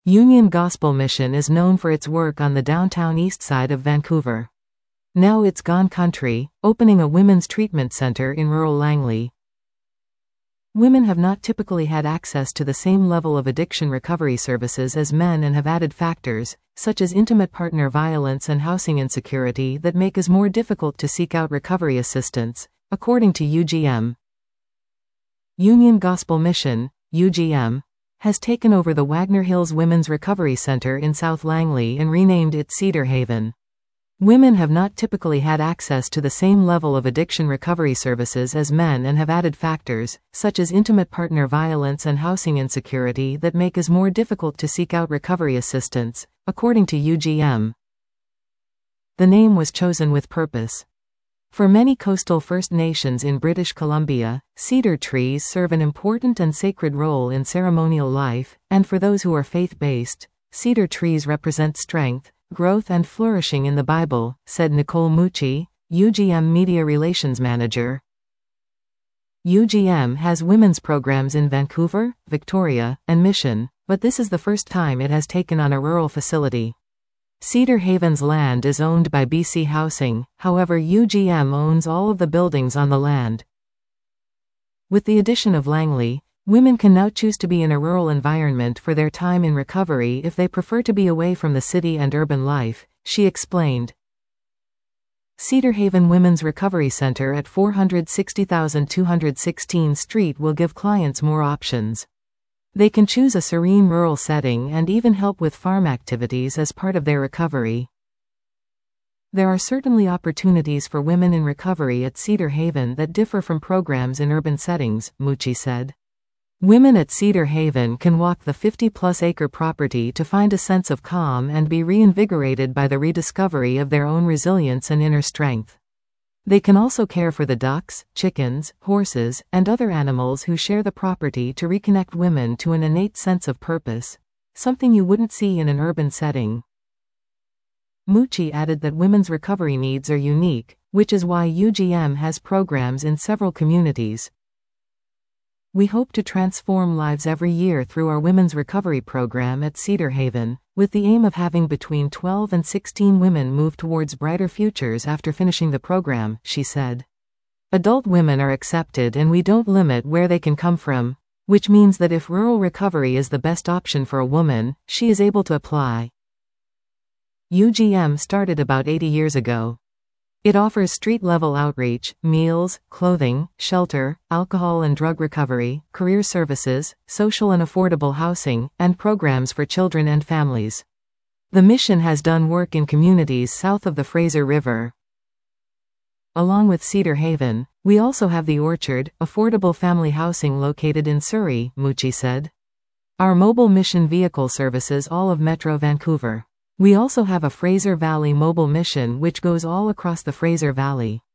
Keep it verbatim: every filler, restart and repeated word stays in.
Union Gospel Mission is known for its work on the downtown east side of Vancouver. Now it's gone country, opening a women's treatment center in rural Langley. Women have not typically had access to the same level of addiction recovery services as men and have added factors, such as intimate partner violence and housing insecurity, that make it more difficult to seek out recovery assistance, according to U G M. Union Gospel Mission, U G M, has taken over the Wagner Hills Women's Recovery Center in South Langley and renamed it Cedar Haven. Women have not typically had access to the same level of addiction recovery services as men and have added factors, such as intimate partner violence and housing insecurity, that make it more difficult to seek out recovery assistance, according to U G M. The name was chosen with purpose. For many coastal First Nations in British Columbia, cedar trees serve an important and sacred role in ceremonial life, and for those who are faith-based, cedar trees represent strength, growth and flourishing in the Bible, said Nicole Mucci, U G M Media Relations Manager. U G M has women's programs in Vancouver, Victoria, and Mission, but this is the first time it has taken on a rural facility. Cedar Haven's land is owned by B C Housing, however U G M owns all of the buildings on the land. With the addition of Langley, women can now choose to be in a rural environment for their time in recovery if they prefer to be away from the city and urban life, she explained. Cedar Haven Women's Recovery Center at four hundred sixty thousand two hundred sixteen Street will give clients more options. They can choose a serene rural setting and even help with farm activities as part of their recovery. There are certainly opportunities for women in recovery at Cedar Haven that differ from programs in urban settings, Mucci said. Women at Cedar Haven can walk the fifty-plus acre property to find a sense of calm and be reinvigorated by the rediscovery of their own resilience and inner strength. They can also care for the ducks, chickens, horses, and other animals who share the property to reconnect women to an innate sense of purpose, something you wouldn't see in an urban setting. Mucci added that women's recovery needs are unique, which is why U G M has programs in several communities. We hope to transform lives every year through our Women's Recovery Program at Cedar Haven, with the aim of having between twelve and sixteen women move towards brighter futures after finishing the program, she said. Adult women are accepted and we don't limit where they can come from, which means that if rural recovery is the best option for a woman, she is able to apply. U G M started about eighty years ago. It offers street-level outreach, meals, clothing, shelter, alcohol and drug recovery, career services, social and affordable housing, and programs for children and families. The mission has done work in communities south of the Fraser River. Along with Cedar Haven, we also have the Orchard, affordable family housing located in Surrey, Mucci said. Our mobile mission vehicle services all of Metro Vancouver. We also have a Fraser Valley mobile mission which goes all across the Fraser Valley.